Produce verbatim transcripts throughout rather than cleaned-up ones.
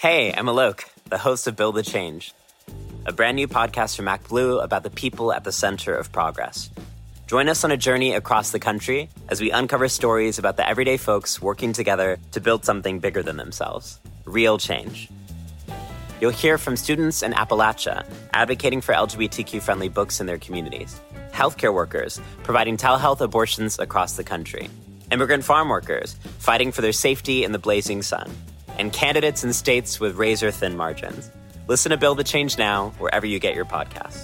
Hey, I'm Alok, the host of Build the Change, a brand new podcast from MacBlue about the people at the center of progress. Join us on a journey across the country as we uncover stories about the everyday folks working together to build something bigger than themselves, real change. You'll hear from students in Appalachia advocating for L G B T Q-friendly books in their communities, healthcare workers providing telehealth abortions across the country, immigrant farm workers fighting for their safety in the blazing sun, and candidates in states with razor-thin margins. Listen to Build the Change now, wherever you get your podcasts.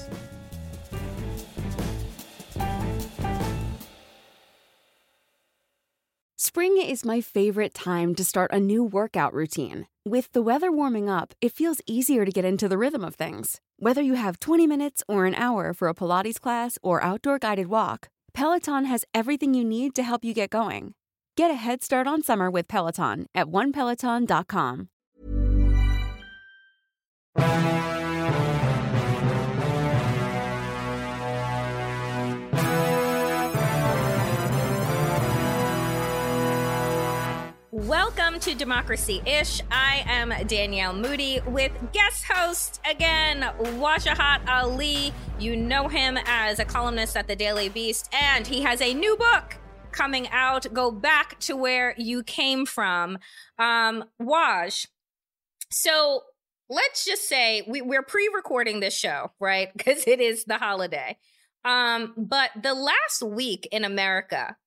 Spring is my favorite time to start a new workout routine. With the weather warming up, it feels easier to get into the rhythm of things. Whether you have twenty minutes or an hour for a Pilates class or outdoor guided walk, Peloton has everything you need to help you get going. Get a head start on summer with Peloton at one peloton dot com. Welcome to Democracy-ish. I am Danielle Moody with guest host again, Wajahat Ali. You know him as a columnist at the Daily Beast, and he has a new book coming out. Go back to where you came from. Um, Waj, so let's just say we, we're pre-recording this show, right? Because it is the holiday. Um, but the last week in America,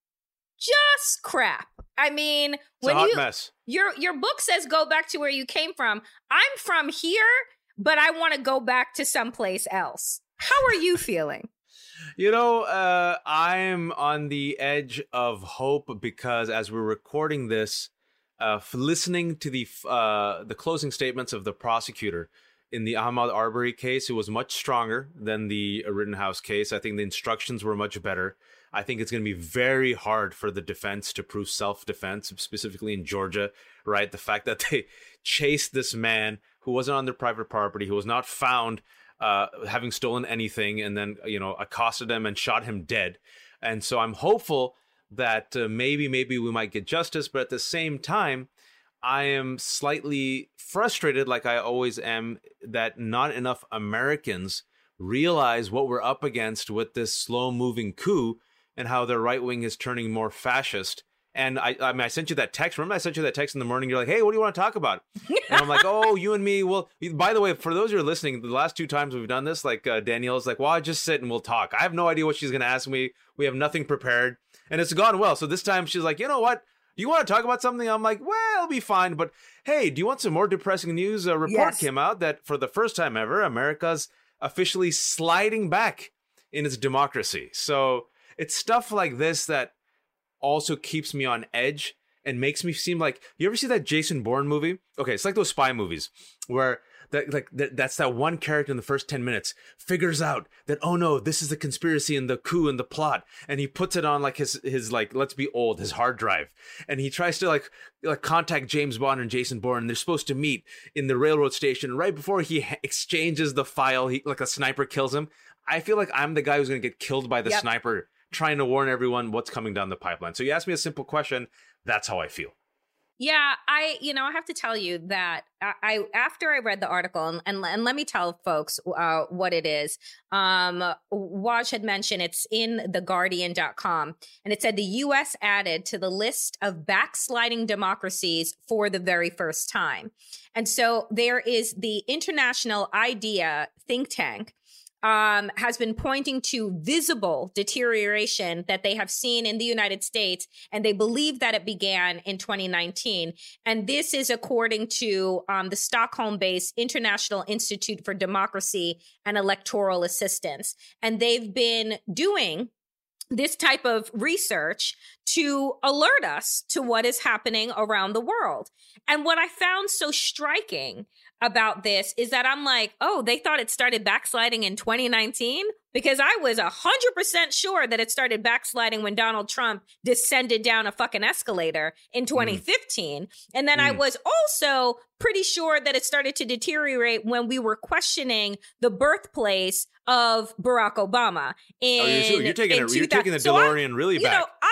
just crap. I mean, it's when a hot you mess. your your book says go back to where you came from. I'm from here, but I want to go back to someplace else. How are you feeling? You know, uh, I'm on the edge of hope because as we're recording this, uh, listening to the uh, the closing statements of the prosecutor in the Ahmaud Arbery case, it was much stronger than the Rittenhouse case. I think the instructions were much better. I think it's going to be very hard for the defense to prove self-defense, specifically in Georgia, right? The fact that they chased this man who wasn't on their private property, who was not found uh, having stolen anything, and then, you know, accosted him and shot him dead. And so I'm hopeful that uh, maybe, maybe we might get justice. But at the same time, I am slightly frustrated, like I always am, that not enough Americans realize what we're up against with this slow-moving coup, and how the right wing is turning more fascist. And I, I mean, I sent you that text. Remember, I sent you that text in the morning. You're like, "Hey, what do you want to talk about?" And I'm like, "Oh, you and me." Well, by the way, for those who are listening, the last two times we've done this, like uh, Danielle's like, "Well, I just sit and we'll talk." I have no idea what she's going to ask me. We have nothing prepared, and it's gone well. So this time she's like, "You know what? Do you want to talk about something?" I'm like, "Well, it'll be fine. But hey, do you want some more depressing news?" A report Yes. came out that for the first time ever, America's officially sliding back in its democracy. So it's stuff like this that also keeps me on edge and makes me seem like, you ever see that Jason Bourne movie? Okay, it's like those spy movies where that, like that, that's that one character in the first ten minutes figures out that, oh no, this is the conspiracy and the coup and the plot, and he puts it on like his his like, let's be old, his hard drive, and he tries to like like contact James Bond and Jason Bourne, and they're supposed to meet in the railroad station. Right before he ha- exchanges the file, he like a sniper kills him. I feel like I'm the guy who's going to get killed by the Yep. sniper, trying to warn everyone what's coming down the pipeline. So you asked me a simple question. That's how I feel. Yeah, I, you know, I have to tell you that I, I after I read the article, and, and, and let me tell folks uh, what it is. Um, Waj had mentioned it's in the guardian dot com, and it said the U S added to the list of backsliding democracies for the very first time. And so there is the International IDEA think tank, um, has been pointing to visible deterioration that they have seen in the United States, and they believe that it began in twenty nineteen. And this is according to um, the Stockholm-based International Institute for Democracy and Electoral Assistance. And they've been doing this type of research to alert us to what is happening around the world. And what I found so striking about this is that I'm like, oh, they thought it started backsliding in twenty nineteen? Because I was one hundred percent sure that it started backsliding when Donald Trump descended down a fucking escalator in twenty fifteen. Mm. And then mm. I was also pretty sure that it started to deteriorate when we were questioning the birthplace of Barack Obama. In, oh, you're, you're taking it. You're taking the so DeLorean I'm, really you back. know, I'm just going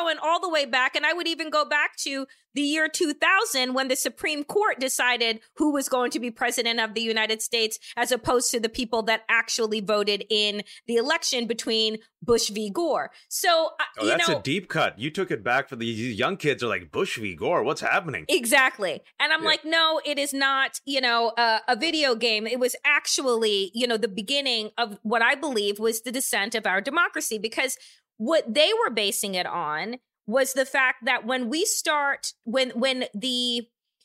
going all the way back. And I would even go back to the year two thousand when the Supreme Court decided who was going to be president of the United States, as opposed to the people that actually voted in the election between Bush v. Gore. So, uh, oh, you that's know, a deep cut. You took it back for the young kids are like, Bush v. Gore, what's happening? Exactly. And I'm Yeah. like, no, it is not, you know, uh, a video game. It was actually, you know, the beginning of what I believe was the descent of our democracy, because what they were basing it on was the fact that when we start, when when the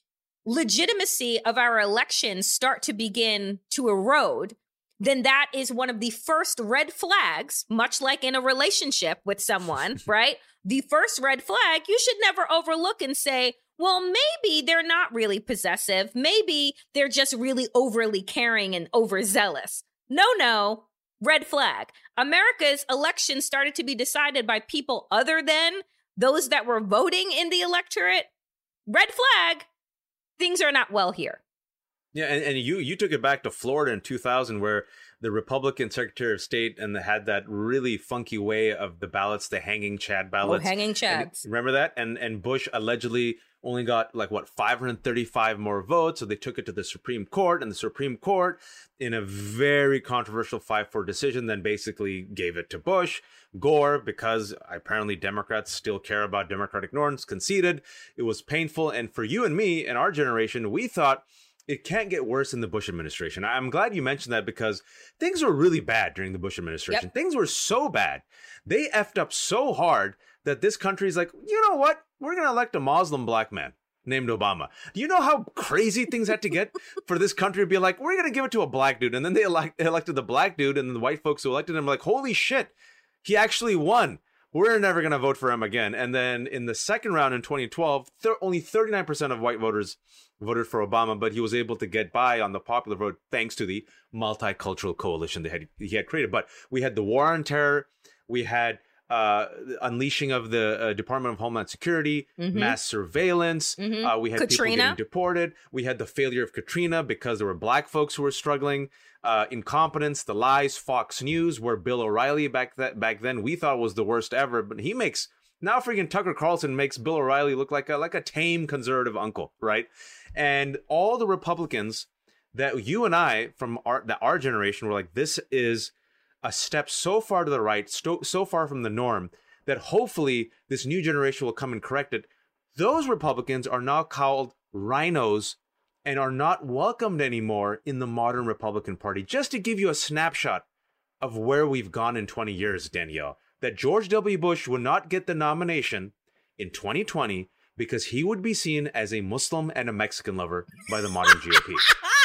legitimacy of our elections start to begin to erode, then that is one of the first red flags, much like in a relationship with someone, right? The first red flag you should never overlook and say, well, maybe they're not really possessive. Maybe they're just really overly caring and overzealous. No, no. Red flag. America's elections started to be decided by people other than those that were voting in the electorate. Red flag. Things are not well here. Yeah, and, and you you took it back to Florida in two thousand, where the Republican Secretary of State and they had that really funky way of the ballots, the hanging Chad ballots. Oh, hanging And Chads. remember that? And and Bush allegedly only got like what five hundred thirty-five more votes, so they took it to the Supreme Court, and the Supreme Court, in a very controversial five four decision, then basically gave it to Bush. Gore, because apparently Democrats still care about Democratic norms, conceded. It was painful, and for you and me and our generation, we thought it can't get worse in the Bush administration. I'm glad you mentioned that, because things were really bad during the Bush administration. Yep. Things were so bad. They effed up so hard that this country's like, you know what? We're going to elect a Muslim black man named Obama. Do you know how crazy things had to get for this country to be like, we're going to give it to a black dude? And then they elect- elected the black dude, and then the white folks who elected him were like, holy shit, he actually won. We're never going to vote for him again. And then in the second round in twenty twelve, th- only thirty-nine percent of white voters voted for Obama, but he was able to get by on the popular vote thanks to the multicultural coalition that had, he had created. But we had the war on terror. We had uh, unleashing of the uh, Department of Homeland Security, Mm-hmm. mass surveillance. Mhm. Uh, we had people Katrina. getting deported. We had the failure of Katrina because there were black folks who were struggling. Uh, incompetence, the lies, Fox News, where Bill O'Reilly back that back then we thought was the worst ever, but he makes now freaking Tucker Carlson makes Bill O'Reilly look like a like a tame conservative uncle, right? And all the Republicans that you and I from our that our generation were like, this is a step so far to the right, so, so far from the norm that hopefully this new generation will come and correct it. Those Republicans are now called rhinos and are not welcomed anymore in the modern Republican Party. Just to give you a snapshot of where we've gone in twenty years, Danielle, that George W. Bush would not get the nomination in twenty twenty because he would be seen as a Muslim and a Mexican lover by the modern G O P.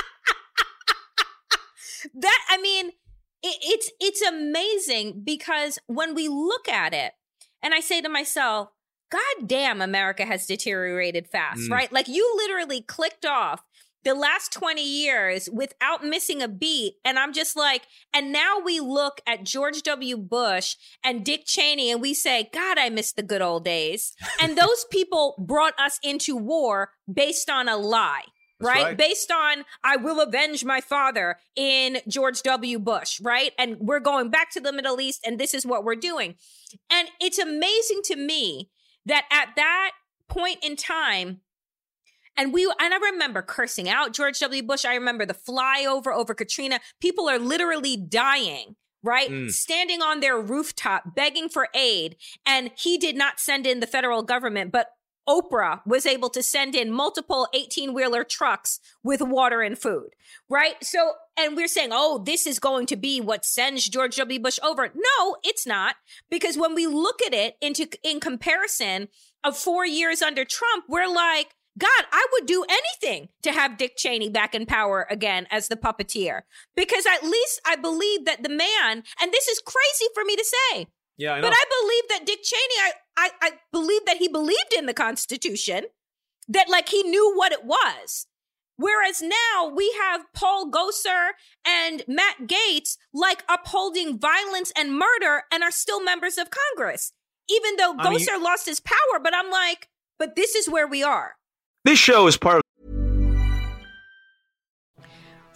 That, I mean, it, it's it's amazing, because when we look at it, and I say to myself, God damn, America has deteriorated fast, Mm. right? Like, you literally clicked off the last twenty years without missing a beat. And I'm just like, and now we look at George W. Bush and Dick Cheney and we say, God, I miss the good old days. And those people brought us into war based on a lie. That's Right? right. Based on, I will avenge my father in George W. Bush, right? And we're going back to the Middle East, and this is what we're doing. And it's amazing to me that at that point in time, and we, and I remember cursing out George W. Bush. I remember the flyover over Katrina. People are literally dying, right? Mm. Standing on their rooftop, begging for aid. And he did not send in the federal government, but Oprah was able to send in multiple eighteen-wheeler trucks with water and food, right? So, and we're saying, oh, this is going to be what sends George W. Bush over. No, it's not. Because when we look at it into in comparison of four years under Trump, we're like, God, I would do anything to have Dick Cheney back in power again as the puppeteer. Because at least I believe that the man, and this is crazy for me to say, Yeah, I know. but I believe that Dick Cheney, I, I, I believe that he believed in the Constitution, that like he knew what it was. Whereas now we have Paul Gosar and Matt Gaetz like upholding violence and murder and are still members of Congress, even though I mean, Gosar you- lost his power. But I'm like, but this is where we are. This show is part of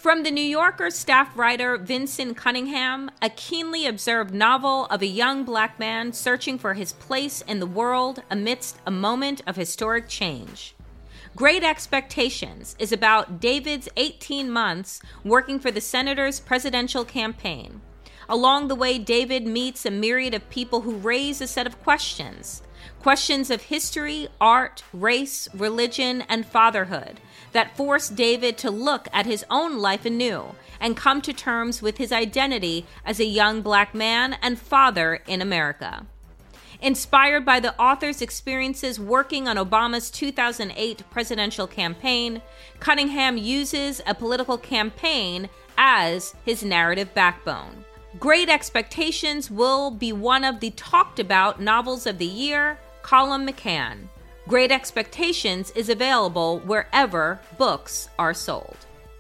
From The New Yorker staff writer Vincent Cunningham, a keenly observed novel of a young black man searching for his place in the world amidst a moment of historic change. Great Expectations is about David's eighteen months working for the senator's presidential campaign. Along the way, David meets a myriad of people who raise a set of questions. Questions of history, art, race, religion, and fatherhood that force David to look at his own life anew and come to terms with his identity as a young black man and father in America. Inspired by the author's experiences working on Obama's two thousand eight presidential campaign, Cunningham uses a political campaign as his narrative backbone. Great Expectations will be one of the talked about novels of the year. Colum McCann. Great Expectations is available wherever books are sold.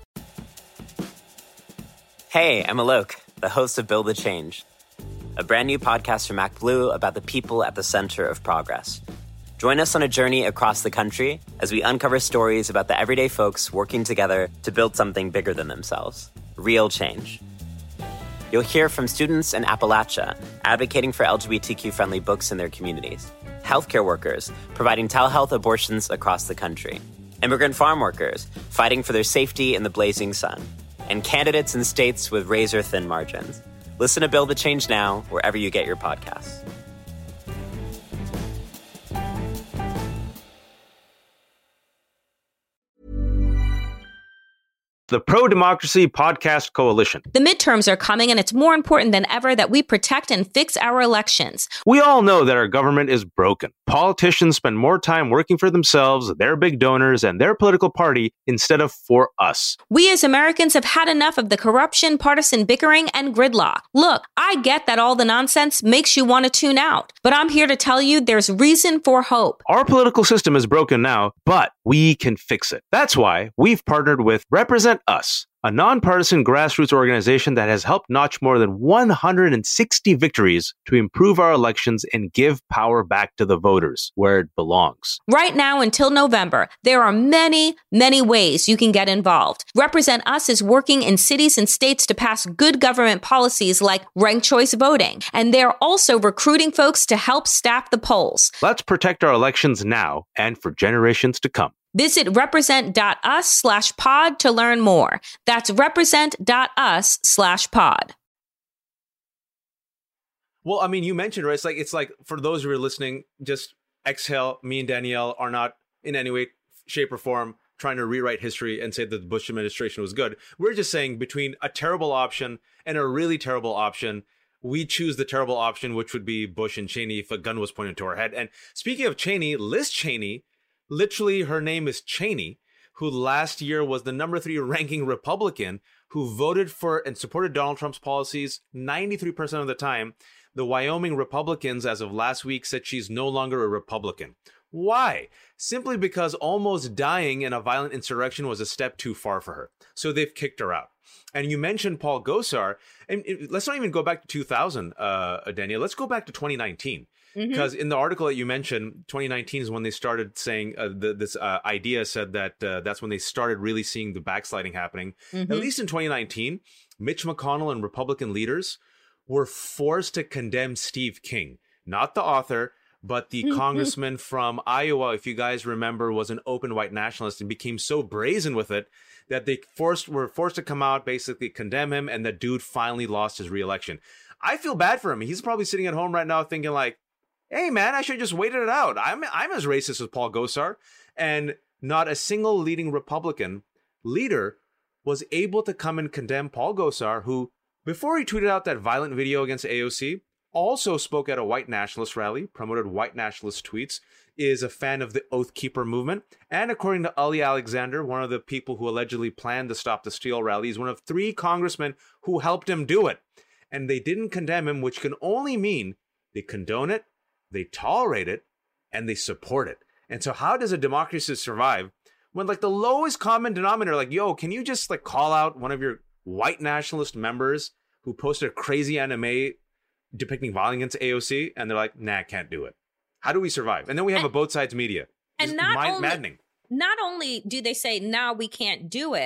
Hey, I'm Alok, the host of Build the Change, a brand new podcast from MacBlue about the people at the center of progress. Join us on a journey across the country as we uncover stories about the everyday folks working together to build something bigger than themselves. Real change. You'll hear from students in Appalachia advocating for L G B T Q-friendly books in their communities, healthcare workers providing telehealth abortions across the country, immigrant farm workers fighting for their safety in the blazing sun, and candidates in states with razor-thin margins. Listen to Build the Change now, wherever you get your podcasts. The Pro-Democracy Podcast Coalition. The midterms are coming, and it's more important than ever that we protect and fix our elections. We all know that our government is broken. Politicians spend more time working for themselves, their big donors, and their political party instead of for us. We as Americans have had enough of the corruption, partisan bickering, and gridlock. Look, I get that all the nonsense makes you want to tune out, but I'm here to tell you there's reason for hope. Our political system is broken now, but we can fix it. That's why we've partnered with Represent Us, a nonpartisan grassroots organization that has helped notch more than one hundred sixty victories to improve our elections and give power back to the voters where it belongs. Right now until November, there are many, many ways you can get involved. Represent Us is working in cities and states to pass good government policies like ranked choice voting, and they're also recruiting folks to help staff the polls. Let's protect our elections now and for generations to come. Visit represent.us slash pod to learn more. That's represent.us slash pod. Well, I mean, you mentioned, right? It's like, it's like for those who are listening, just exhale. Me and Danielle are not in any way, shape, or form trying to rewrite history and say that the Bush administration was good. We're just saying between a terrible option and a really terrible option, we choose the terrible option, which would be Bush and Cheney if a gun was pointed to our head. And speaking of Cheney, Liz Cheney, literally, her name is Cheney, who last year was the number three ranking Republican who voted for and supported Donald Trump's policies ninety-three percent of the time. The Wyoming Republicans, as of last week, said she's no longer a Republican. Why? Simply because almost dying in a violent insurrection was a step too far for her. So they've kicked her out. And you mentioned Paul Gosar. And let's not even go back to two thousand, uh, Danielle. Let's go back to twenty nineteen. Because mm-hmm. in the article that you mentioned, twenty nineteen is when they started saying uh, the, this uh, idea said that uh, that's when they started really seeing the backsliding happening. Mm-hmm. At least in twenty nineteen, Mitch McConnell and Republican leaders were forced to condemn Steve King, not the author, but the congressman from Iowa, if you guys remember, was an open white nationalist and became so brazen with it that they forced were forced to come out, basically condemn him, and the dude finally lost his reelection. I feel bad for him. He's probably sitting at home right now thinking like, hey, man, I should have just waited it out. I'm I'm as racist as Paul Gosar. And not a single leading Republican leader was able to come and condemn Paul Gosar, who, before he tweeted out that violent video against A O C, also spoke at a white nationalist rally, promoted white nationalist tweets, is a fan of the Oath Keeper movement. And according to Ali Alexander, one of the people who allegedly planned the Stop the Steal rally, is one of three congressmen who helped him do it. And they didn't condemn him, which can only mean they condone it, they tolerate it, and they support it. And so how does a democracy survive when like the lowest common denominator, like, yo, can you just like call out one of your white nationalist members who posted a crazy anime depicting violence against A O C? And they're like, nah, can't do it. How do we survive? And then we have and, a both sides media. And not mind- only, maddening. Not only do they say, now we can't do it,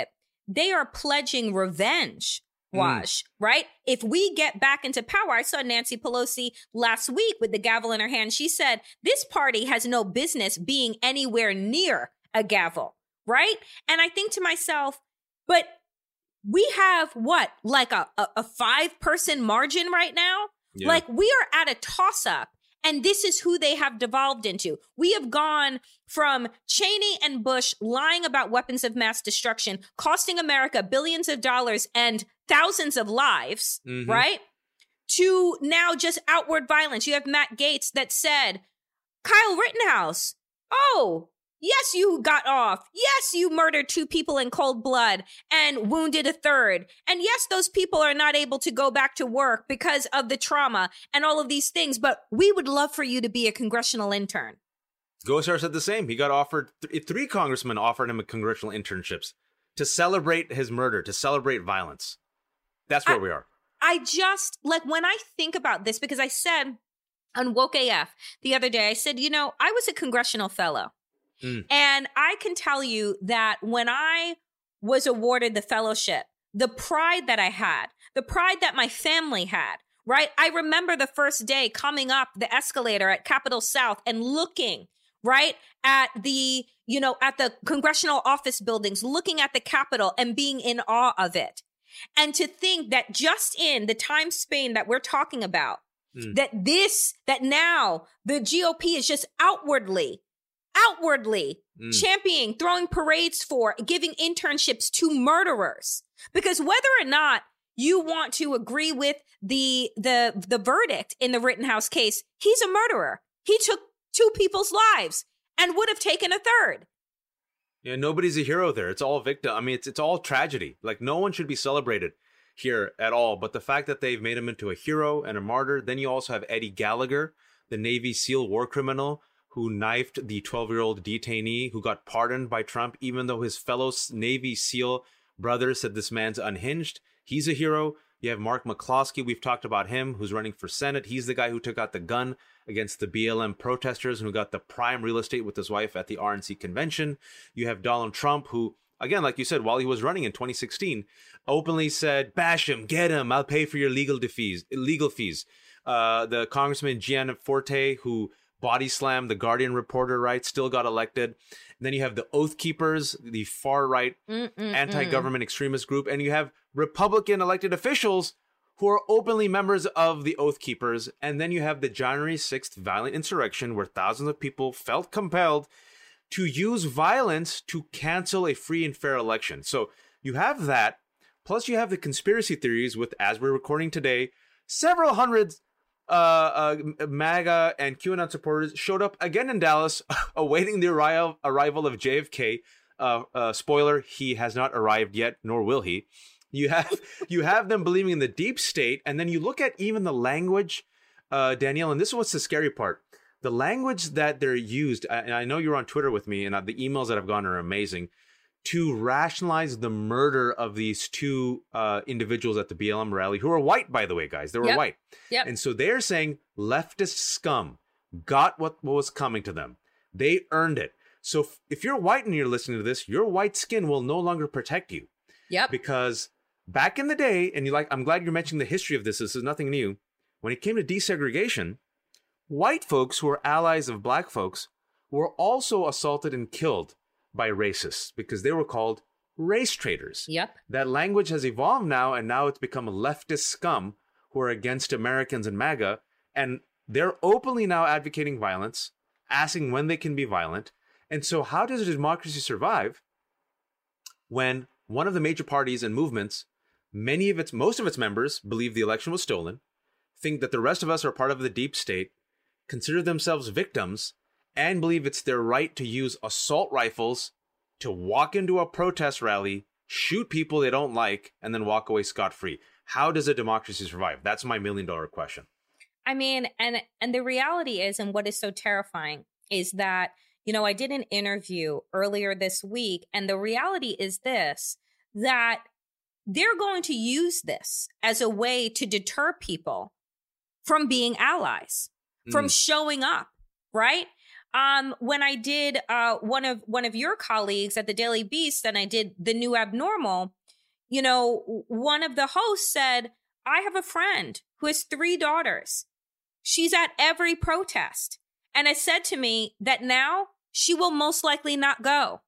they are pledging revenge. Wash, mm. right? If we get back into power, I saw Nancy Pelosi last week with the gavel in her hand. She said, this party has no business being anywhere near a gavel, right? And I think to myself, but we have what, like a, a, a five person margin right now? Yeah. Like we are at a toss up. And this is who they have devolved into. We have gone from Cheney and Bush lying about weapons of mass destruction, costing America billions of dollars and thousands of lives, mm-hmm. right? To now just outward violence. You have Matt Gaetz that said, Kyle Rittenhouse, oh, yes, you got off. Yes, you murdered two people in cold blood and wounded a third. And yes, those people are not able to go back to work because of the trauma and all of these things. But we would love for you to be a congressional intern. Gosar said the same. He got offered, th- three congressmen offered him a congressional internships to celebrate his murder, to celebrate violence. That's where I, we are. I just, like, when I think about this, because I said on Woke A F the other day, I said, you know, I was a congressional fellow. Mm. And I can tell you that when I was awarded the fellowship, the pride that I had, the pride that my family had, right? I remember the first day coming up the escalator at Capitol South and looking, right, at the, you know, at the congressional office buildings, looking at the Capitol and being in awe of it. And to think that just in the time span that we're talking about, mm. that this, that now the G O P is just outwardly outwardly mm. championing, throwing parades for, giving internships to murderers. Because whether or not you want to agree with the the the verdict in the Rittenhouse case, he's a murderer. He took two people's lives and would have taken a third. Yeah, nobody's a hero there. It's all victim. I mean, it's it's all tragedy. Like, no one should be celebrated here at all. But the fact that they've made him into a hero and a martyr. Then you also have Eddie Gallagher, the Navy SEAL war criminal who knifed the twelve-year-old detainee who got pardoned by Trump, even though his fellow Navy SEAL brother said this man's unhinged. He's a hero. You have Mark McCloskey. We've talked about him, who's running for Senate. He's the guy who took out the gun against the B L M protesters and who got the prime real estate with his wife at the R N C convention. You have Donald Trump, who, again, like you said, while he was running in twenty sixteen, openly said, bash him, get him, I'll pay for your legal fees. Legal fees. Uh, the Congressman Gianforte, who body slammed the Guardian reporter, right, still got elected. And then you have the Oath Keepers, the far-right Mm-mm-mm. anti-government extremist group. And you have Republican elected officials who are openly members of the Oath Keepers. And then you have the January sixth violent insurrection where thousands of people felt compelled to use violence to cancel a free and fair election. So you have that. Plus you have the conspiracy theories with, as we're recording today, several hundreds Uh, uh, MAGA and QAnon supporters showed up again in Dallas, awaiting the arrival, arrival of J F K. Uh, uh, spoiler, he has not arrived yet, nor will he. You have you have them believing in the deep state, and then you look at even the language, uh, Danielle, and this is what's the scary part. The language that they're used, and I know you're on Twitter with me, and the emails that have gone are amazing, to rationalize the murder of these two uh, individuals at the B L M rally, who are white, by the way, guys. They were yep. white. Yep. And so they're saying leftist scum got what was coming to them. They earned it. So if, if you're white and you're listening to this, your white skin will no longer protect you. Yep. Because back in the day, and you like, I'm glad you're mentioning the history of this. This is nothing new. When it came to desegregation, white folks who were allies of black folks were also assaulted and killed by racists because they were called race traitors. Yep. That language has evolved now, and now it's become leftist scum who are against Americans and MAGA, and they're openly now advocating violence, asking when they can be violent. And so how does a democracy survive when one of the major parties and movements, many of its, most of its members believe the election was stolen, think that the rest of us are part of the deep state, consider themselves victims, and believe it's their right to use assault rifles to walk into a protest rally, shoot people they don't like, and then walk away scot-free? How does a democracy survive? That's my million dollar question. I mean, and and the reality is, and what is so terrifying is that, you know, I did an interview earlier this week, and the reality is this, that they're going to use this as a way to deter people from being allies, mm. from showing up, right? Um, when I did uh, one of one of your colleagues at the Daily Beast, and I did The New Abnormal, you know, one of the hosts said, I have a friend who has three daughters. She's at every protest and has said to me that now she will most likely not go,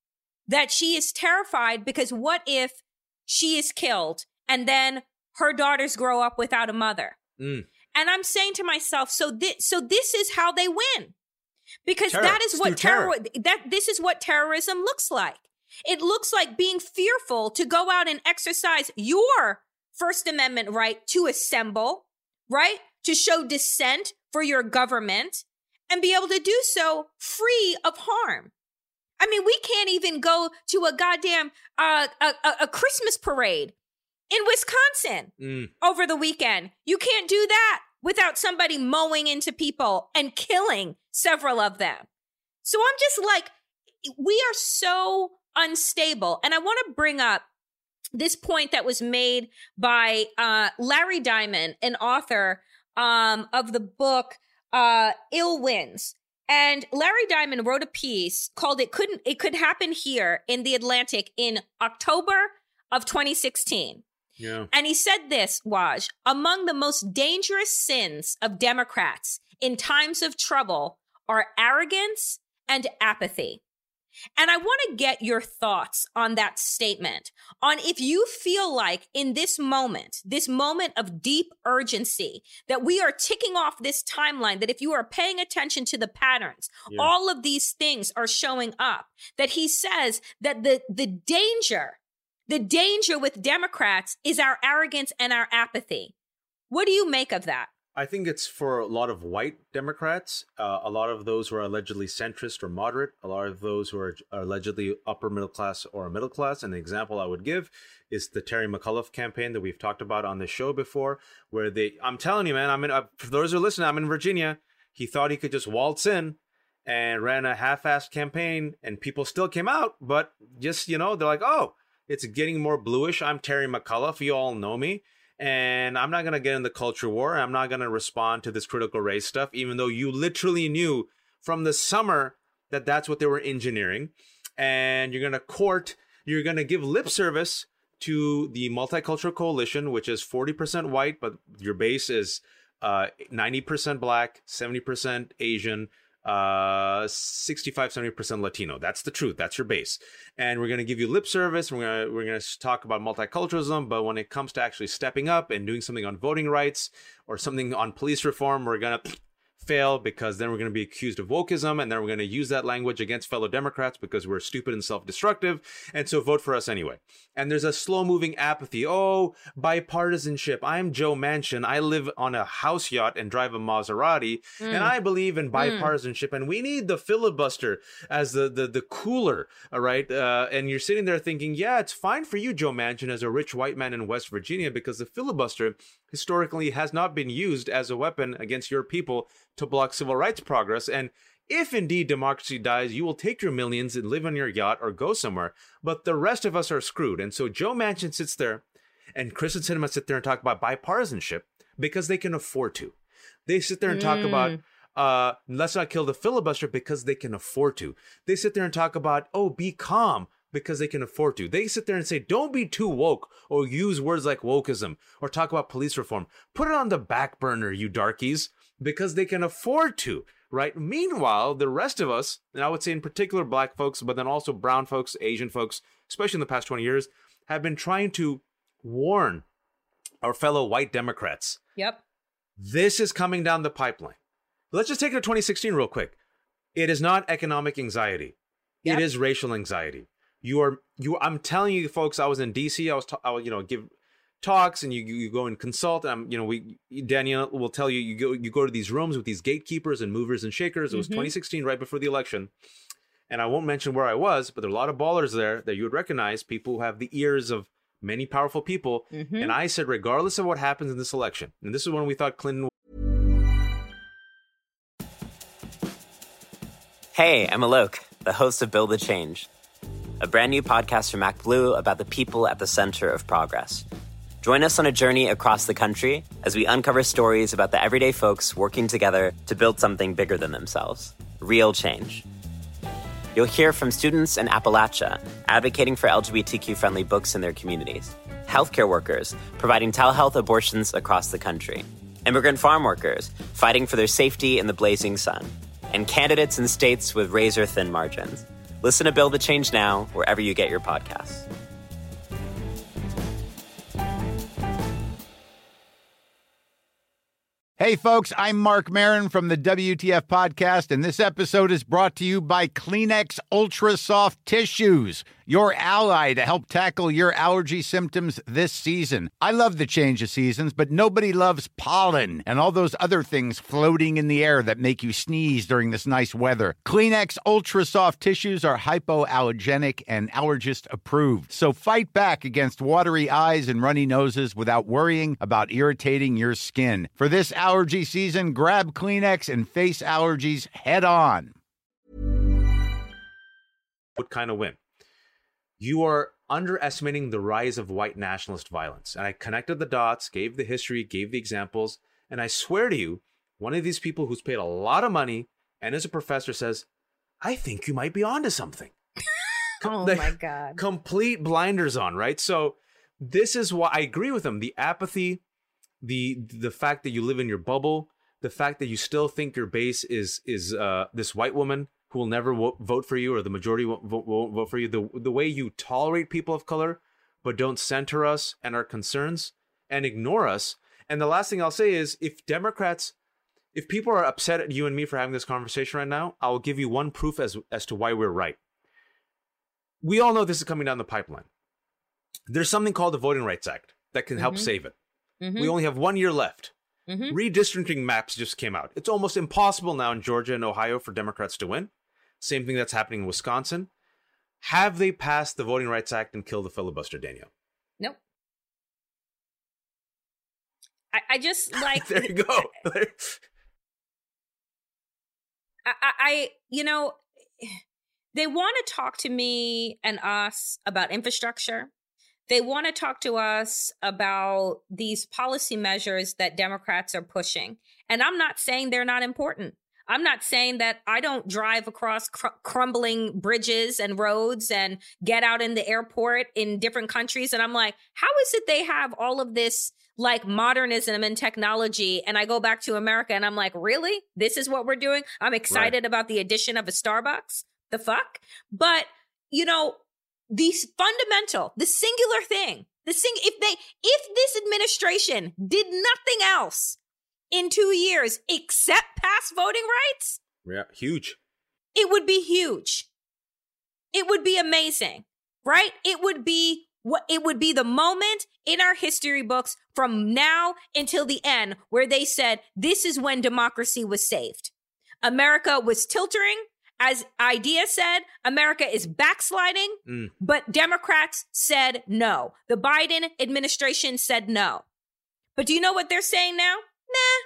that she is terrified because what if she is killed and then her daughters grow up without a mother? Mm. And I'm saying to myself, so this, so this is how they win, because terror. that is it's what terror, terror that this is what terrorism looks like. It looks like being fearful to go out and exercise your First Amendment right to assemble, right? To show dissent for your government and be able to do so free of harm. I mean, we can't even go to a goddamn uh, a, a Christmas parade in Wisconsin mm. over the weekend. You can't do that without somebody mowing into people and killing several of them. So I'm just like, we are so unstable. And I want to bring up this point that was made by uh, Larry Diamond, an author um, of the book uh, Ill Winds. And Larry Diamond wrote a piece called "It Couldn't It Could Happen Here" in The Atlantic in October of twenty sixteen. Yeah. And he said this, Waj, among the most dangerous sins of Democrats in times of trouble are arrogance and apathy. And I want to get your thoughts on that statement, on if you feel like in this moment, this moment of deep urgency, that we are ticking off this timeline, that if you are paying attention to the patterns, yeah. all of these things are showing up, that he says that the, the danger, the danger with Democrats is our arrogance and our apathy. What do you make of that? I think it's for a lot of white Democrats, uh, a lot of those who are allegedly centrist or moderate, a lot of those who are, are allegedly upper middle class or middle class. And the example I would give is the Terry McAuliffe campaign that we've talked about on this show before, where they, I'm telling you, man, I'm in, uh, for those who are listening, I'm in Virginia. He thought he could just waltz in and ran a half-assed campaign and people still came out. But just, you know, they're like, oh, it's getting more bluish. I'm Terry McAuliffe. You all know me. And I'm not going to get in the culture war. I'm not going to respond to this critical race stuff, even though you literally knew from the summer that that's what they were engineering. And you're going to court, you're going to give lip service to the Multicultural Coalition, which is forty percent white, but your base is uh, ninety percent black, seventy percent Asian, uh sixty-five, seventy percent Latino. That's the truth. That's your base. And we're going to give you lip service. We're going to we're going to talk about multiculturalism, but when it comes to actually stepping up and doing something on voting rights or something on police reform, we're going to fail, because then we're going to be accused of wokeism, and then we're going to use that language against fellow Democrats because we're stupid and self-destructive, and so vote for us anyway. And there's a slow-moving apathy. Oh, bipartisanship. I'm Joe Manchin. I live on a house yacht and drive a Maserati, mm. and I believe in bipartisanship, mm. and we need the filibuster as the the, the cooler, all right? Uh, and you're sitting there thinking, yeah, it's fine for you, Joe Manchin, as a rich white man in West Virginia, because the filibuster historically has not been used as a weapon against your people to block civil rights progress. And if indeed democracy dies, you will take your millions and live on your yacht or go somewhere. But the rest of us are screwed. And so Joe Manchin sits there and Kyrsten Sinema sit there and talk about bipartisanship because they can afford to. They sit there and talk mm. about uh, let's not kill the filibuster because they can afford to. They sit there and talk about, oh, be calm, because they can afford to. They sit there and say, don't be too woke, or use words like wokeism, or talk about police reform. Put it on the back burner, you darkies, because they can afford to, right? Meanwhile, the rest of us, and I would say in particular black folks, but then also brown folks, Asian folks, especially in the past twenty years, have been trying to warn our fellow white Democrats. Yep. This is coming down the pipeline. Let's just take it to twenty sixteen real quick. It is not economic anxiety. Yep. It is racial anxiety. You are you. I'm telling you, folks. I was in D C. I was, ta- I was, you know, give talks, and you you go and consult. And I'm, you know, we Danielle will tell you, you go you go to these rooms with these gatekeepers and movers and shakers. It was mm-hmm. twenty sixteen, right before the election, and I won't mention where I was, but there are a lot of ballers there that you would recognize, people who have the ears of many powerful people. Mm-hmm. And I said, regardless of what happens in this election, and this is when we thought Clinton. Hey, I'm Alok, the host of Build the Change, a brand new podcast from MacBlue about the people at the center of progress. Join us on a journey across the country as we uncover stories about the everyday folks working together to build something bigger than themselves. Real change. You'll hear from students in Appalachia advocating for L G B T Q-friendly books in their communities, healthcare workers providing telehealth abortions across the country, immigrant farm workers fighting for their safety in the blazing sun, and candidates in states with razor-thin margins. Listen to Build the Change now, wherever you get your podcasts. Hey, folks, I'm Mark Maron from the W T F Podcast, and this episode is brought to you by Kleenex Ultra Soft Tissues, your ally to help tackle your allergy symptoms this season. I love the change of seasons, but nobody loves pollen and all those other things floating in the air that make you sneeze during this nice weather. Kleenex Ultra Soft Tissues are hypoallergenic and allergist approved, so fight back against watery eyes and runny noses without worrying about irritating your skin. For this allergy season, grab Kleenex and face allergies head on. Would kind of win. You are underestimating the rise of white nationalist violence. And I connected the dots, gave the history, gave the examples. And I swear to you, one of these people who's paid a lot of money and is a professor says, I think you might be onto something. Oh like, my God. Complete blinders on, right? So this is why I agree with him. The apathy, the the fact that you live in your bubble, the fact that you still think your base is is uh, this white woman who will never wo- vote for you, or the majority won't vote, won't vote for you, the the way you tolerate people of color, but don't center us and our concerns and ignore us. And the last thing I'll say is, if Democrats, if people are upset at you and me for having this conversation right now, I will give you one proof as as to why we're right. We all know this is coming down the pipeline. There's something called the Voting Rights Act that can help mm-hmm. save it. Mm-hmm. We only have one year left. Mm-hmm. Redistricting maps just came out. It's almost impossible now in Georgia and Ohio for Democrats to win. Same thing that's happening in Wisconsin. Have they passed the Voting Rights Act and killed the filibuster, Danielle? Nope. I, I just like... There you go. I, I, you know, they want to talk to me and us about infrastructure. They want to talk to us about these policy measures that Democrats are pushing. And I'm not saying they're not important. I'm not saying that I don't drive across cr- crumbling bridges and roads and get out in the airport in different countries. And I'm like, how is it they have all of this like modernism and technology? And I go back to America and I'm like, really? This is what we're doing? I'm excited right. about the addition of a Starbucks. The fuck? But, you know, the fundamental, the singular thing, the sing if they if this administration did nothing else in two years except pass voting rights, yeah, huge. It would be huge. It would be amazing, right? It would be what it would be the moment in our history books from now until the end where they said this is when democracy was saved. America was tilting. As IDEA said, America is backsliding, mm. but Democrats said no. The Biden administration said no. But do you know what they're saying now? Nah,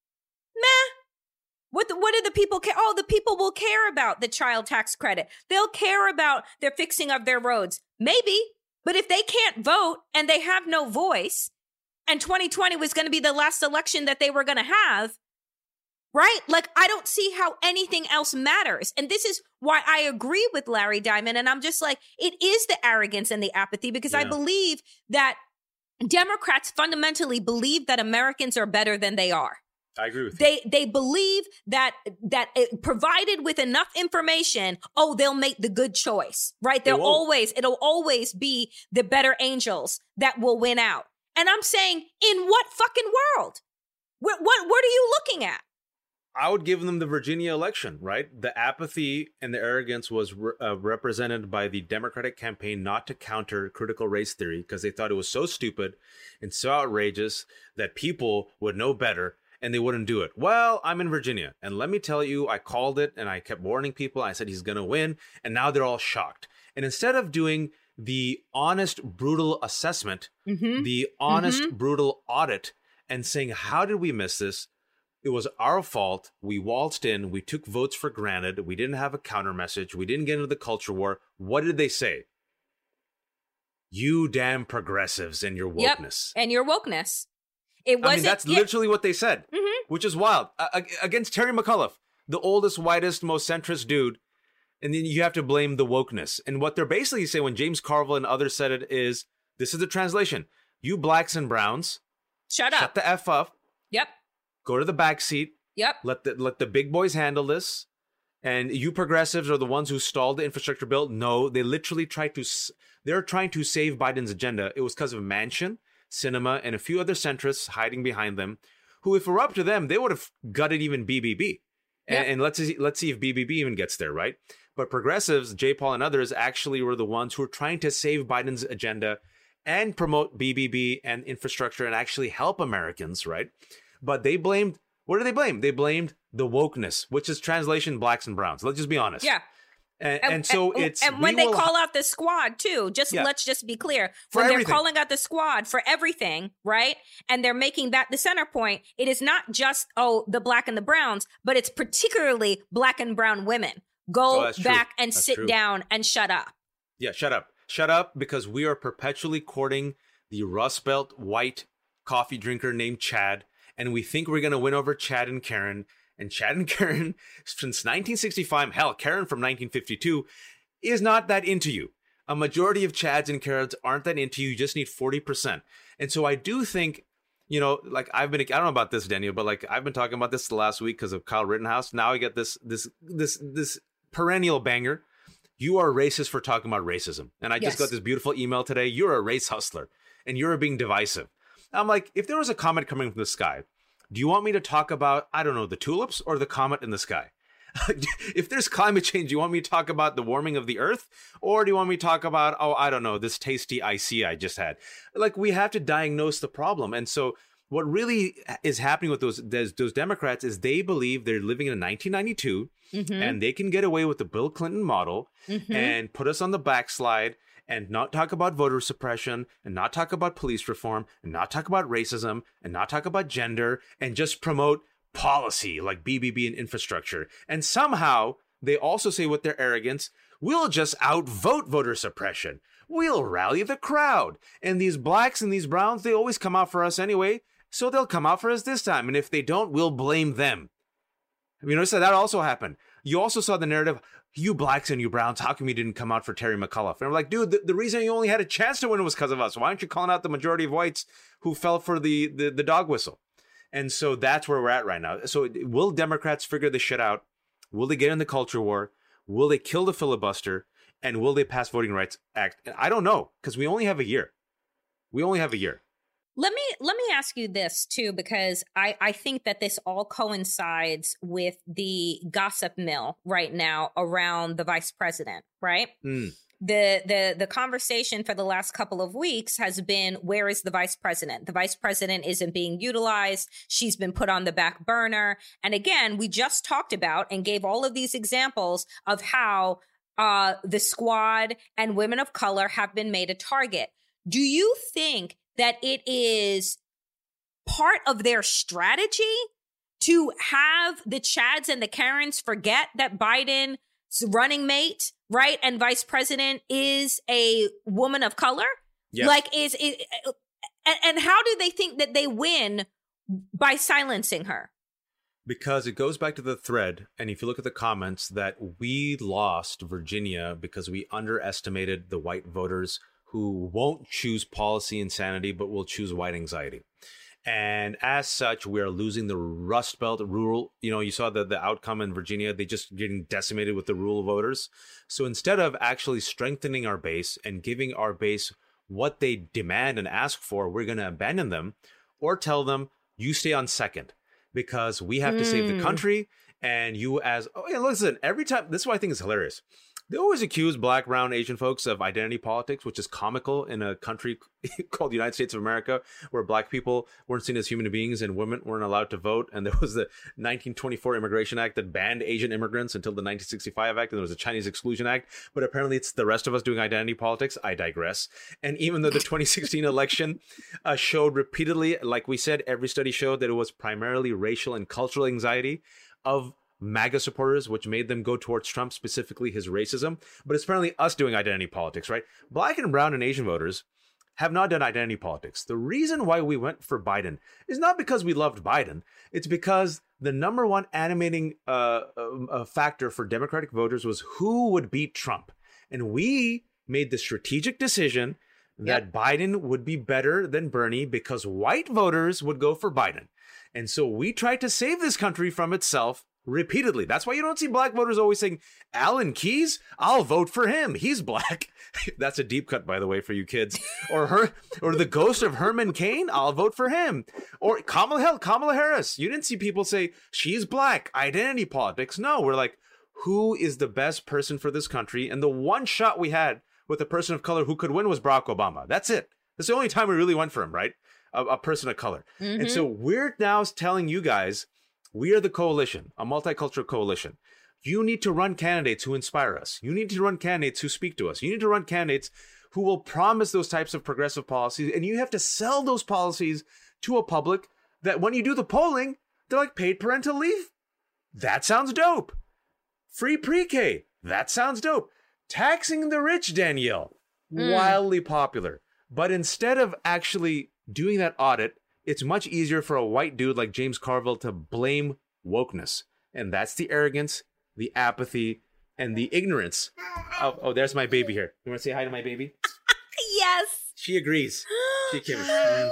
nah. What the, what do the people care? Oh, the people will care about the child tax credit. They'll care about the fixing of their roads. Maybe, but if they can't vote and they have no voice, and twenty twenty was going to be the last election that they were going to have, right? Like, I don't see how anything else matters. And this is why I agree with Larry Diamond. And I'm just like, it is the arrogance and the apathy, because yeah. I believe that Democrats fundamentally believe that Americans are better than they are. I agree with you. They they believe that that it, provided with enough information, oh, they'll make the good choice, right? They'll always, it'll always be the better angels that will win out. And I'm saying, in what fucking world? What what what are you looking at? I would give them the Virginia election, right? The apathy and the arrogance was re- uh, represented by the Democratic campaign not to counter critical race theory because they thought it was so stupid and so outrageous that people would know better and they wouldn't do it. Well, I'm in Virginia, and let me tell you, I called it and I kept warning people. I said he's going to win, and now they're all shocked. And instead of doing the honest, brutal assessment, mm-hmm. the honest, mm-hmm. brutal audit, and saying, how did we miss this? It was our fault. We waltzed in. We took votes for granted. We didn't have a counter message. We didn't get into the culture war. What did they say? You damn progressives and your wokeness. Yep, and your wokeness. It wasn't, I mean, that's yeah. literally what they said, mm-hmm. which is wild. Uh, against Terry McAuliffe, the oldest, whitest, most centrist dude, And then you have to blame the wokeness. And what they're basically saying when James Carville and others said it is, this is the translation. You blacks and browns, Shut up. shut the F up. Yep. Go to the back seat. Yep. Let the let the big boys handle this. And you progressives are the ones who stalled the infrastructure bill. No, they literally tried to, they're trying to save Biden's agenda. It was because of Manchin, Sinema, and a few other centrists hiding behind them, who, if it were up to them, they would have gutted even B B B. Yep. And, and let's see, let's see if B B B even gets there, right? But progressives, Jay Paul and others, actually were the ones who were trying to save Biden's agenda and promote B B B and infrastructure and actually help Americans, right? But they blamed, what did they blame? They blamed the wokeness, which is translation blacks and browns. Let's just be honest. Yeah. And, and, and so and, it's... And when they will... call out the squad, too, just yeah. let's just be clear. For when everything. They're calling out the squad for everything, right? And they're making that the center point. It is not just, oh, the black and the browns, but it's particularly black and brown women. Go oh, back and that's sit true. down and shut up. Yeah, shut up. Shut up, because we are perpetually courting the Rust Belt white coffee drinker named Chad, and we think we're going to win over Chad and Karen. And Chad and Karen, since nineteen sixty-five, hell, Karen from nineteen fifty-two, is not that into you. A majority of Chads and Karens aren't that into you. You just need forty percent. And so I do think, you know, like I've been, I don't know about this, Daniel, but like I've been talking about this the last week because of Kyle Rittenhouse. Now I get this, this, this, this perennial banger. You are racist for talking about racism. And I Yes. just got this beautiful email today. You're a race hustler and you're being divisive. I'm like, if there was a comet coming from the sky, do you want me to talk about, I don't know, the tulips or the comet in the sky? If there's climate change, do you want me to talk about the warming of the earth? Or do you want me to talk about, oh, I don't know, this tasty I C I just had? Like, we have to diagnose the problem. And so what really is happening with those, those, those Democrats is they believe they're living in nineteen ninety-two Mm-hmm. and they can get away with the Bill Clinton model Mm-hmm. and put us on the backslide and not talk about voter suppression and not talk about police reform and not talk about racism and not talk about gender and just promote policy like B B B and infrastructure. And somehow they also say with their arrogance, we'll just outvote voter suppression. We'll rally the crowd. And these blacks and these browns, they always come out for us anyway. So they'll come out for us this time. And if they don't, we'll blame them. You know, so that also happened. You also saw the narrative, you blacks and you browns, how come you didn't come out for Terry McAuliffe? And I'm like, dude, the, the reason you only had a chance to win was because of us. Why aren't you calling out the majority of whites who fell for the, the, the dog whistle? And so that's where we're at right now. So will Democrats figure this shit out? Will they get in the culture war? Will they kill the filibuster? And will they pass Voting Rights Act? And I don't know, because we only have a year. We only have a year. Let me let me ask you this too, because I, I think that this all coincides with the gossip mill right now around the vice president, right? Mm. The the the conversation for the last couple of weeks has been, where is the vice president? The vice president isn't being utilized. She's been put on the back burner. And again, we just talked about and gave all of these examples of how uh, the squad and women of color have been made a target. Do you think that it is part of their strategy to have the Chads and the Karens forget that Biden's running mate, right, and vice president is a woman of color? Yes. Like, is it, and, and how do they think that they win by silencing her? Because it goes back to the thread, and if you look at the comments, that we lost Virginia because we underestimated the white voters who won't choose policy insanity, but will choose white anxiety. And as such, we are losing the Rust Belt rural. You know, you saw the, the outcome in Virginia, they just getting decimated with the rural voters. So instead of actually strengthening our base and giving our base what they demand and ask for, we're going to abandon them or tell them, you stay on second because we have to mm. save the country. And you as, oh, yeah, listen, every time, this is what I think is hilarious. They always accuse black, brown, Asian folks of identity politics, which is comical in a country called the United States of America, where black people weren't seen as human beings and women weren't allowed to vote. And there was the nineteen twenty-four Immigration Act that banned Asian immigrants until the nineteen sixty-five Act, and there was a Chinese Exclusion Act. But apparently it's the rest of us doing identity politics. I digress. And even though the twenty sixteen election uh, showed repeatedly, like we said, every study showed that it was primarily racial and cultural anxiety of MAGA supporters, which made them go towards Trump, specifically his racism. But it's apparently us doing identity politics, right? Black and brown and Asian voters have not done identity politics. The reason why we went for Biden is not because we loved Biden. It's because the number one animating uh, uh, factor for Democratic voters was who would beat Trump. And we made the strategic decision that yep. Biden would be better than Bernie because white voters would go for Biden. And so we tried to save this country from itself repeatedly. That's why you don't see black voters always saying, Alan Keyes, I'll vote for him. He's black. That's a deep cut, by the way, for you kids. Or her, or the ghost of Herman Cain, I'll vote for him. Or Kamala, hell, Kamala Harris. You didn't see people say, she's black, identity politics. No, we're like, who is the best person for this country? And the one shot we had with a person of color who could win was Barack Obama. That's it. That's the only time we really went for him, right? A, a person of color. Mm-hmm. And so we're now telling you guys, we are the coalition, a multicultural coalition. You need to run candidates who inspire us. You need to run candidates who speak to us. You need to run candidates who will promise those types of progressive policies. And you have to sell those policies to a public that when you do the polling, they're like paid parental leave. That sounds dope. Free pre-K. That sounds dope. Taxing the rich, Danielle. Mm. Wildly popular. But instead of actually doing that audit, it's much easier for a white dude like James Carville to blame wokeness. And that's the arrogance, the apathy, and the ignorance. Of, oh, there's my baby here. You want to say hi to my baby? Yes. She agrees. She came.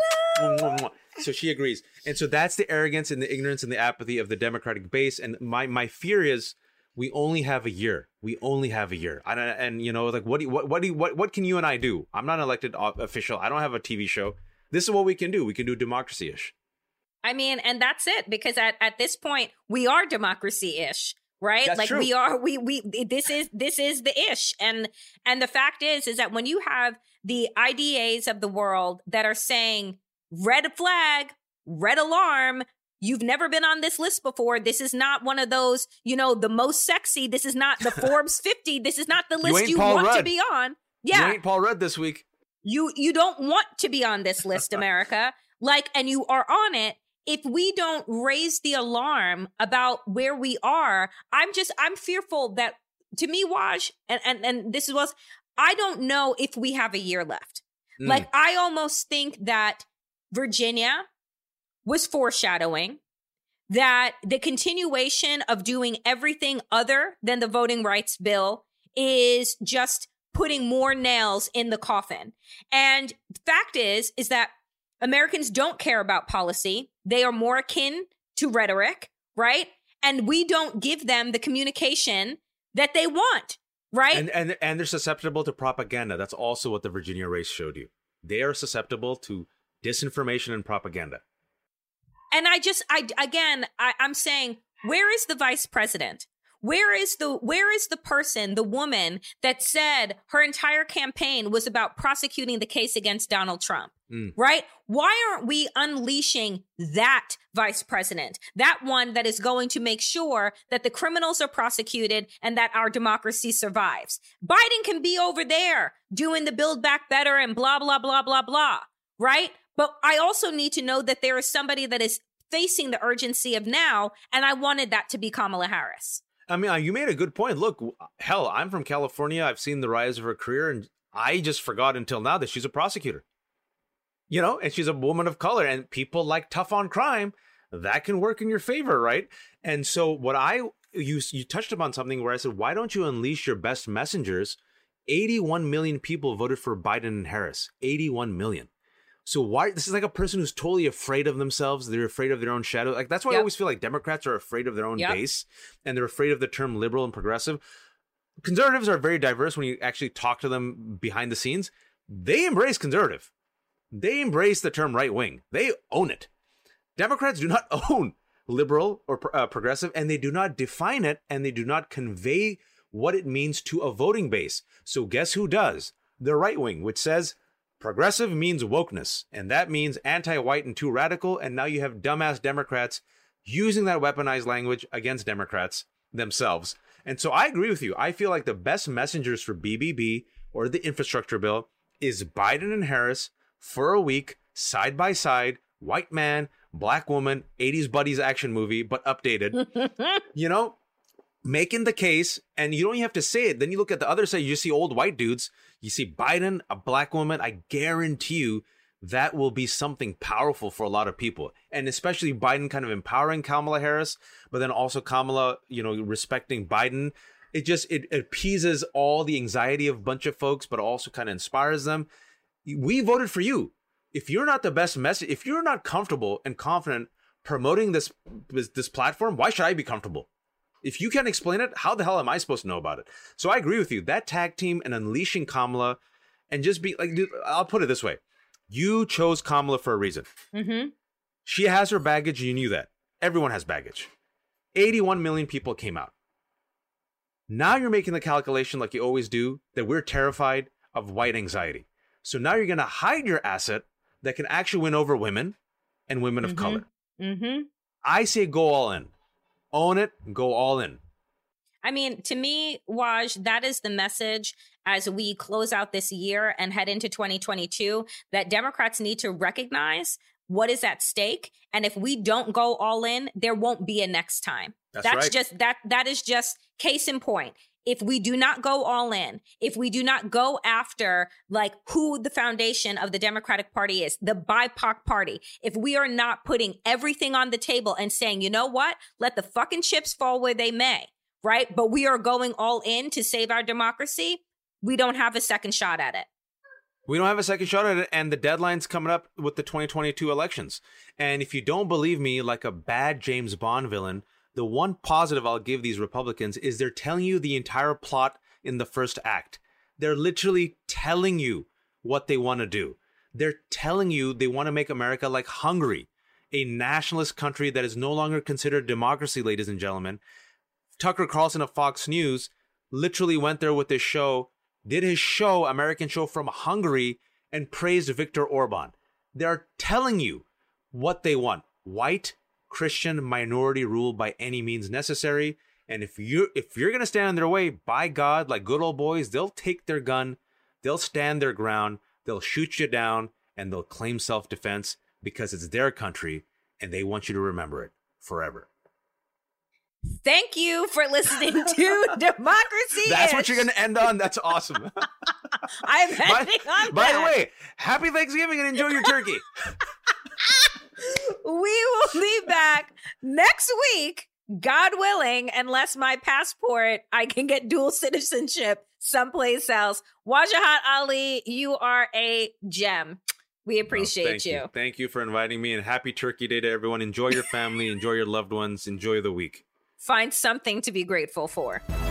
So she agrees. And so that's the arrogance and the ignorance and the apathy of the Democratic base. And my, my fear is we only have a year. We only have a year. I don't, and, you know, like, what, do you, what, what, do you, what, what can you and I do? I'm not an elected official. I don't have a T V show. This is what we can do. We can do democracy-ish. I mean, and that's it, because at, at this point, we are democracy-ish, right? That's like true. we are, we, we, this is, this is the ish. And, and the fact is, is that when you have the I D As of the world that are saying red flag, red alarm, you've never been on this list before. This is not one of those, you know, the most sexy. This is not the Forbes fifty. This is not the list you, you want Rudd. to be on. Yeah. You ain't Paul Rudd this week. You you don't want to be on this list, America. Like, and you are on it. If we don't raise the alarm about where we are, I'm just, I'm fearful that, to me, Waj, and, and, and this is what, I don't know if we have a year left. Mm. Like, I almost think that Virginia was foreshadowing that the continuation of doing everything other than the voting rights bill is just putting more nails in the coffin. And the fact is, is that Americans don't care about policy. They are more akin to rhetoric, right? And we don't give them the communication that they want, right? And and and they're susceptible to propaganda. That's also what the Virginia race showed you. They are susceptible to disinformation and propaganda. And I just, I again, I, I'm saying, where is the vice president? Where is the where is the person, the woman that said her entire campaign was about prosecuting the case against Donald Trump, mm. right? Why aren't we unleashing that vice president, that one that is going to make sure that the criminals are prosecuted and that our democracy survives? Biden can be over there doing the Build Back Better and blah, blah, blah, blah, blah, right? But I also need to know that there is somebody that is facing the urgency of now, and I wanted that to be Kamala Harris. I mean, you made a good point. Look, hell, I'm from California. I've seen the rise of her career, and I just forgot until now that she's a prosecutor. You know, and she's a woman of color, and people like tough on crime. That can work in your favor, right? And so what I, you, you touched upon something where I said, why don't you unleash your best messengers? eighty-one million people voted for Biden and Harris. eighty-one million. So why, this is like a person who's totally afraid of themselves. They're afraid of their own shadow. Like, that's why yep. I always feel like Democrats are afraid of their own yep. base, and they're afraid of the term liberal and progressive. Conservatives are very diverse when you actually talk to them behind the scenes. They embrace conservative. They embrace the term right wing. They own it. Democrats do not own liberal or uh, progressive, and they do not define it, and they do not convey what it means to a voting base. So guess who does? The right wing, which says progressive means wokeness, and that means anti-white and too radical, and now you have dumbass Democrats using that weaponized language against Democrats themselves. And so I agree with you. I feel like the best messengers for B B B or the infrastructure bill is Biden and Harris for a week, side by side, white man, black woman, eighties buddies action movie, but updated, you know, making the case. And you don't even have to say it. Then you look at the other side, you just see old white dudes. You see Biden, a black woman. I guarantee you that will be something powerful for a lot of people. And especially Biden kind of empowering Kamala Harris, but then also Kamala, you know, respecting Biden. It just, it, it appeases all the anxiety of a bunch of folks, but also kind of inspires them. We voted for you. If you're not the best message, if you're not comfortable and confident promoting this, this, this platform, why should I be comfortable? If you can't explain it, how the hell am I supposed to know about it? So I agree with you. That tag team and unleashing Kamala and just be like, dude, I'll put it this way. You chose Kamala for a reason. Mm-hmm. She has her baggage. You knew that. Everyone has baggage. eighty-one million people came out. Now you're making the calculation like you always do that we're terrified of white anxiety. So now you're going to hide your asset that can actually win over women and women of mm-hmm. color. Mm-hmm. I say go all in. Own it. Go all in. I mean, to me, Waj, that is the message as we close out this year and head into twenty twenty-two, that Democrats need to recognize what is at stake. And if we don't go all in, there won't be a next time. That's, That's right. just that that is just case in point. If we do not go all in, if we do not go after like who the foundation of the Democratic Party is, the B I P O C party, if we are not putting everything on the table and saying, you know what, let the fucking chips fall where they may, right? But we are going all in to save our democracy, we don't have a second shot at it. We don't have a second shot at it, and the deadline's coming up with the twenty twenty-two elections. And if you don't believe me, like a bad James Bond villain, the one positive I'll give these Republicans is they're telling you the entire plot in the first act. They're literally telling you what they want to do. They're telling you they want to make America like Hungary, a nationalist country that is no longer considered democracy, ladies and gentlemen. Tucker Carlson of Fox News literally went there with his show, did his show, American show from Hungary, and praised Viktor Orban. They're telling you what they want. White, Christian, minority rule by any means necessary. And if you're, if you're going to stand in their way, by God, like good old boys, they'll take their gun, they'll stand their ground, they'll shoot you down, and they'll claim self-defense because it's their country, and they want you to remember it forever. Thank you for listening to Democracy. That's what you're going to end on. That's awesome. I'm ending by, on by that. the way, happy Thanksgiving and enjoy your turkey. We will be back next week, God willing, unless my passport, I can get dual citizenship someplace else. Wajahat Ali, you are a gem. We appreciate oh, thank you. you. Thank you for inviting me, and happy Turkey Day to everyone. Enjoy your family, enjoy your loved ones, enjoy the week. Find something to be grateful for.